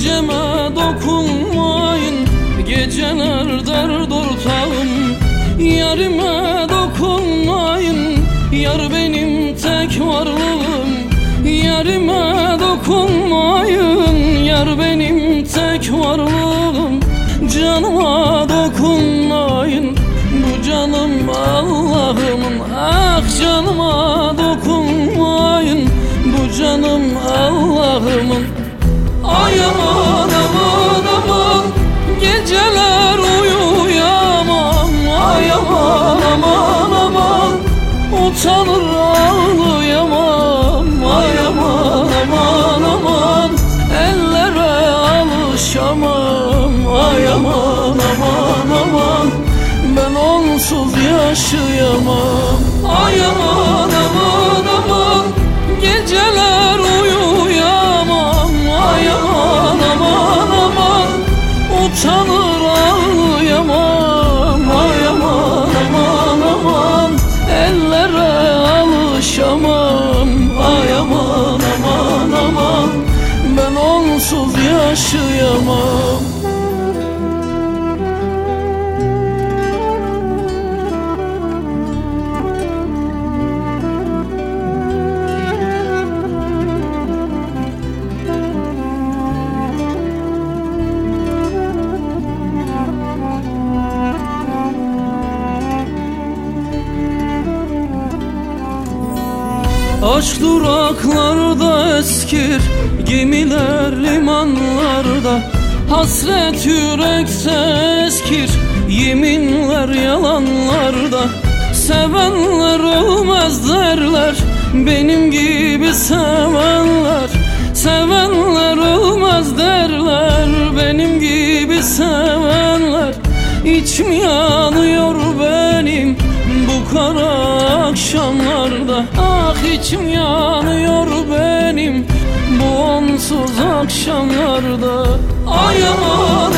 geceme dokunmayın, geceler dert ortağım. Yarime dokunmayın, yar benim tek varlığım. Yarime dokunmayın, yar benim tek varlığım. Canıma dokunmayın, bu canım Allah'ımın. Ah canıma dokunmayın, bu canım Allah'ımın. Ay aman aman aman, geceler uyuyamam. Ay aman aman aman, utanır ağlayamam. Ay aman aman aman, ellere alışamam. Ay aman aman aman, ben onsuz yaşayamam. Ay aman aman aman, geceler uyuyamam. Ay aman aman aman, utanır ağlayamam. Ay aman aman aman, ellere alışamam. Ay aman aman aman, ben onsuz yaşayamam. Aşk duraklarda eskir, gemiler limanlarda. Hasret yürekte eskir, yeminler yalanlarda. Sevenler ölmez derler, benim gibi sevenler. Sevenler ölmez derler, benim gibi sevenler. İçim yanıyor benim bu kara akşamlarda. Ah içim yanıyor benim bu onsuz akşamlarda. Ay aman